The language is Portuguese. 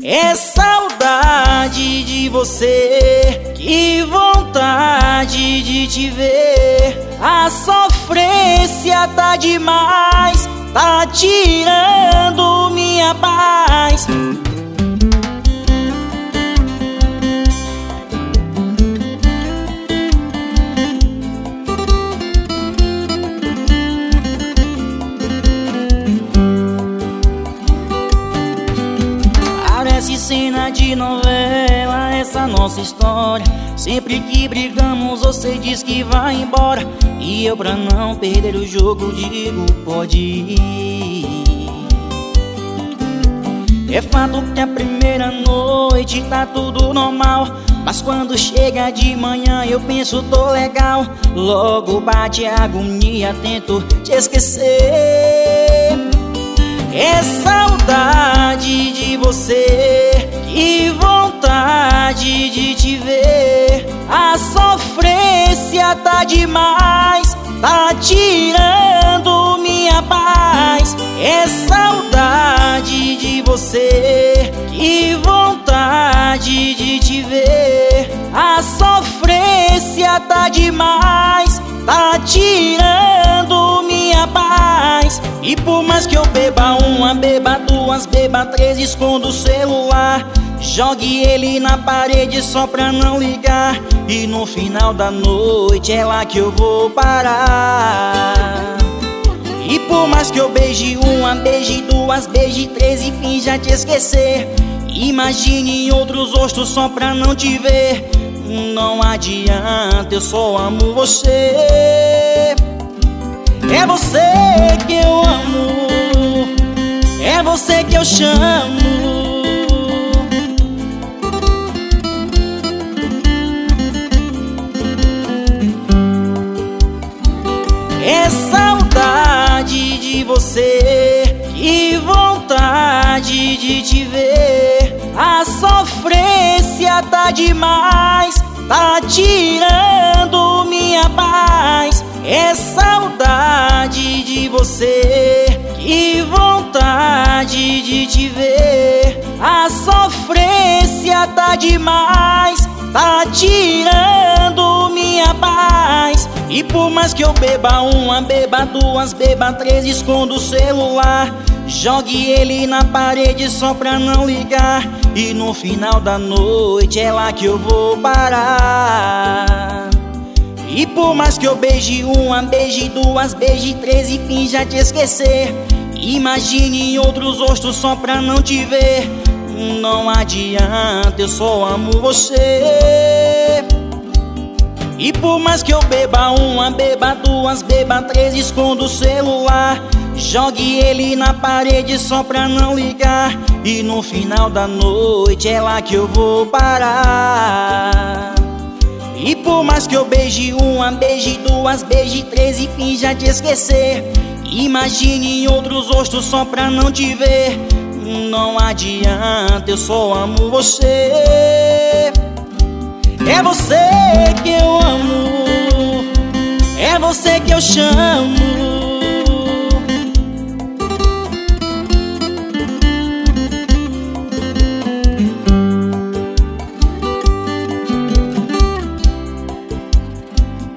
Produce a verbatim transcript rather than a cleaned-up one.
É saudade de você, que vontade de te ver. A sofrência tá demais, tá tirando minha paz. Parece cena de novela essa nossa história. Sempre que brigamos você diz que vai embora, e eu, pra não perder o jogo, digo pode ir. É fato que a primeira noite tá tudo normal, mas quando chega de manhã eu penso tô legal. Logo bate a agonia, tento te esquecer. É saudade de você, que vontade de te ver. A sofrência tá demais, tá tirando minha paz. É saudade de você, que vontade de te ver. A sofrência tá demais, tá tirando minha paz. E por mais que eu beba uma, beba duas, beba três, escondo o celular, jogue ele na parede só pra não ligar. E no final da noite é lá que eu vou parar. E por mais que eu beije uma, beije duas, beije três e finja te esquecer, imagine em outros rostos só pra não te ver. Não adianta, eu só amo você. É você que eu amo, é você que eu chamo. É saudade de você, que vontade de te ver. A sofrência tá demais, tá tirando minha paz. É saudade de você, que vontade de te ver. A sofrência tá demais, tá tirando minha paz. E por mais que eu beba uma, beba duas, beba três, escondo o celular, jogue ele na parede só pra não ligar. E no final da noite é lá que eu vou parar. E por mais que eu beije uma, beije duas, beije três e finja te esquecer, imagine em outros rostos só pra não te ver. Não adianta, eu só amo você. E por mais que eu beba uma, beba duas, beba três, escondo o celular, jogue ele na parede só pra não ligar. E no final da noite é lá que eu vou parar. E por mais que eu beije uma, beije duas, beije três e finja te esquecer, imagine em outros rostos só pra não te ver. Não adianta, eu só amo você. É você que eu amo, é você que eu chamo.